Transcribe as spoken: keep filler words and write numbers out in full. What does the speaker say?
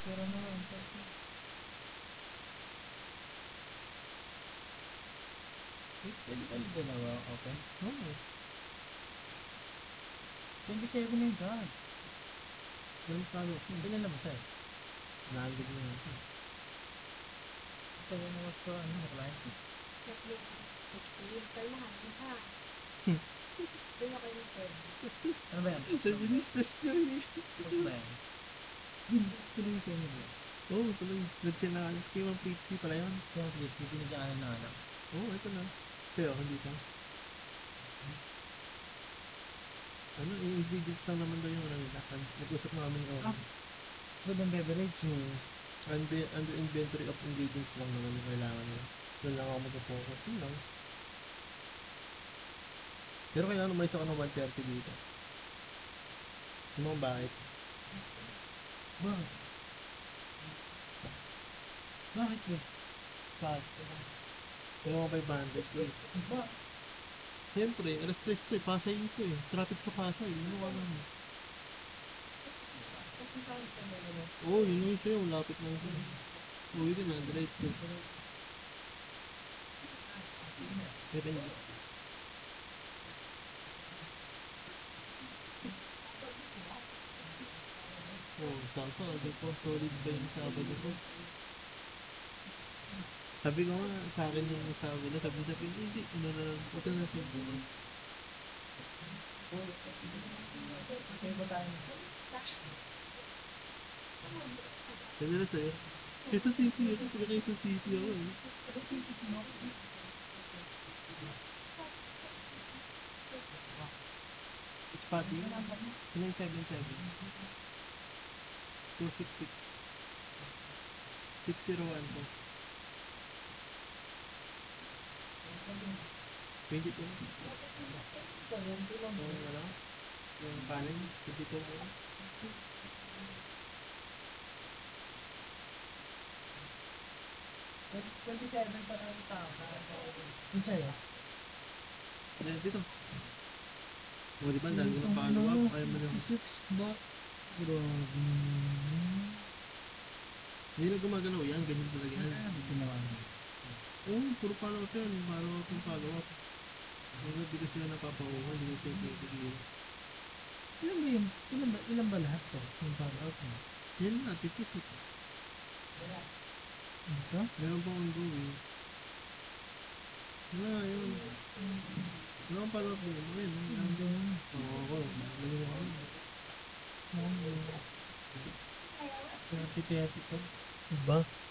Pero naman, pwede ba yung dalawa open? Oo. twenty-seven na yung God. Ganun paano? Ilan na ba sa'yo? Nagig na ito. Ito rin naman ito, ano, na client. Hmm. Ano ba yan? Feminist nyo rin eh. Ano ba yan? Yun, tuloy sa inyo ba yan? Oo, oh, tuloy. Nagsinaalis kayo ng P H C pala yun. Kaya please, binigyan ng anak. Oo, oh, ito na. Pero hindi pa. Ano, i-ingredients lang naman daw yung ano nila. Nag-usap namin yung Ah, food and beverage. Hmm. Under, under inventory of ingredients lang naman yung kailangan nila. Doon lang ako mag-focus. Yun lang. Pero kailangan umalis ako ng one thirty dito. Ano ang bakit? Bakit? Bakit ba? Bakit? Pero mga five hundred ko eh. Ba? Siyempre, alas tres ko eh. Pasay ito eh. Traffic sa Pasay. Ano ka lang. Oo, oh, yun yung sa'yo. Lapit lang sa'yo. Uwi ka na. Diretso. Seven G. Oo, oh, Sabado po. Solid ba yung Sabado po? Sabi ko nga sa akin yung Sabado. Sabi sabi, hindi. Ano na lang. Ito na siya bukas. Okay ba tayo? Sabi na sa'yo. Quezon City ako. Taga Quezon City ako eh. Spotting? nine seven seven. two six six. six zero one two. twenty-two. Yung ano? Yung kanin? twenty-two mo. twenty-seven pa lang yung tao. Yung sa'yo? Yan, dito. O, di ba? Dahil mo na follow up. Kaya mo na. six ba? Grabe. Hindi na gumagalaw yan. Ganyan talaga yan. Ano ginawa mo? Oo, oh, puro follow up yan. Follow up yung follow up. Kung hindi ko sila napapakuha, hindi ko sila tinitigil. Ilan ba yun? Ilan ba, ilan ba lahat to? Yung follow-up mo? Yan na, fifty-six. Ito? Meron pa ongoing. Wala, yun. Wala kang follow up din. Ayun, Ilan ba yun? oo, ako. Galing ako. Ano? thirty thirty to. Diba?